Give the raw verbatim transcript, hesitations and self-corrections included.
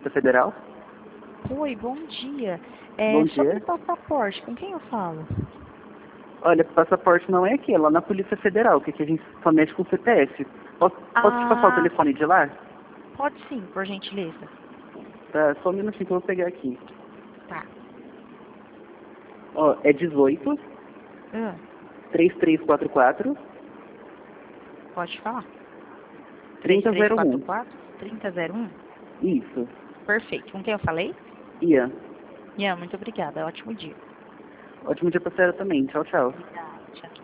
Polícia Federal. Oi, bom dia. É, Bom sobre dia. passaporte, com quem eu falo? Olha, passaporte não é aqui, é lá na Polícia Federal, que aqui a gente só mexe com C P F. Posso, posso te passar o Ah, telefone de lá? pode sim, por gentileza. Tá, só um minutinho que eu vou pegar aqui. Tá. Ó, é dezoito, Ah, três três quatro quatro, pode falar. trinta zero um. três três quatro quatro, trinta zero um? Isso. Perfeito. Com quem eu falei? Ian. Ian, muito obrigada. Ótimo dia. Ótimo dia pra você também. Tchau, tchau. Obrigada. Tchau.